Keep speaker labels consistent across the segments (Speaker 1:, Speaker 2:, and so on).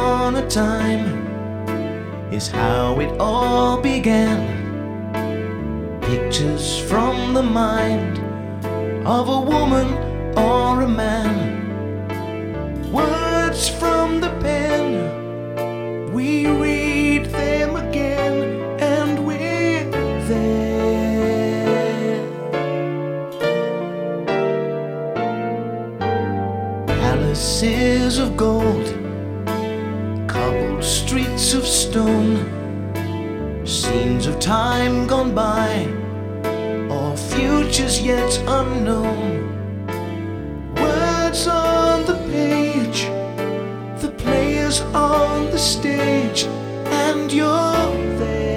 Speaker 1: upon a time is how it all began. Pictures from the mind of a woman or a man, words from the pen, we read them again and we're there. Palaces of gold, cobbled streets of stone, scenes of time gone by, or futures yet unknown. Words on the page, the players on the stage, and you're there.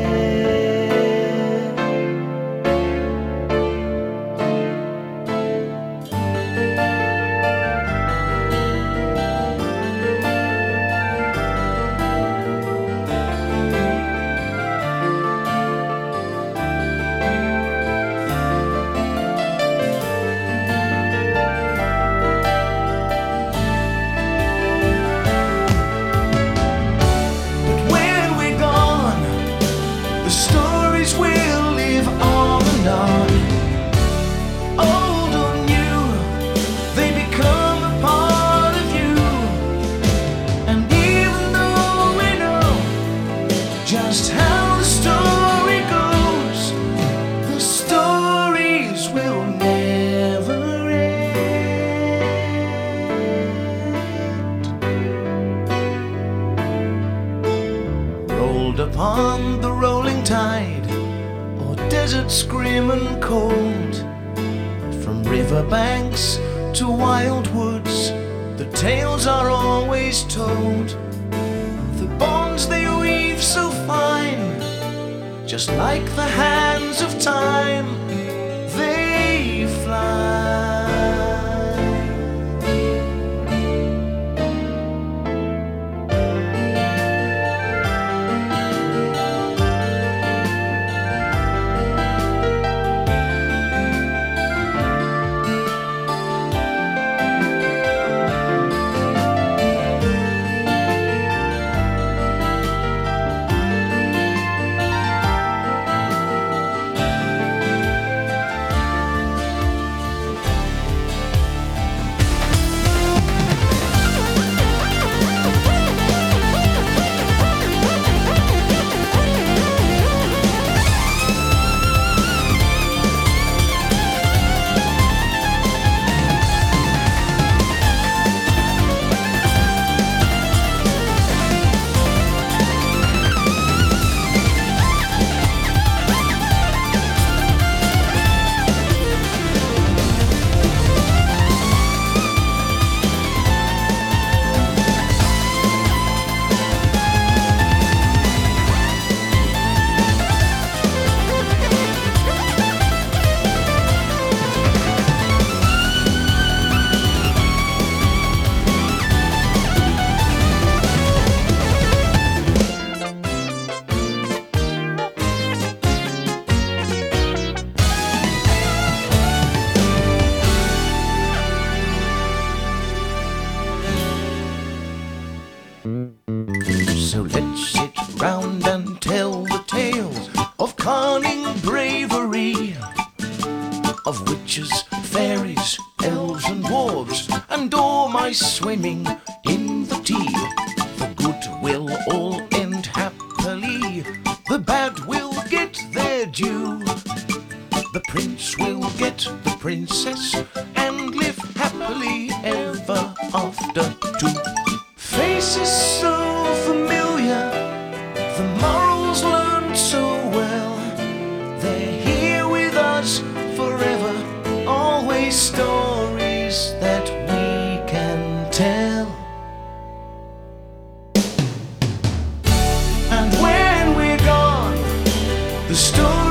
Speaker 1: The stories will live on and on. Old or new, they become a part of you. And even though we know just how the story goes, the stories will never end. Rolled upon the rolling tide, or deserts grim and cold, from riverbanks to wild woods, the tales are always told. The bonds they weave so fine, just like the hands of time, they fly. So let's sit round and tell the tales of cunning bravery, of witches, fairies, elves and dwarves, and all my swimming in the tea. The good will all end happily, the bad will get their due. The prince will get the princess and live happily ever after too. Faces so familiar, the morals learned so well, they're here with us forever, always stories that we can tell. And when we're gone, the story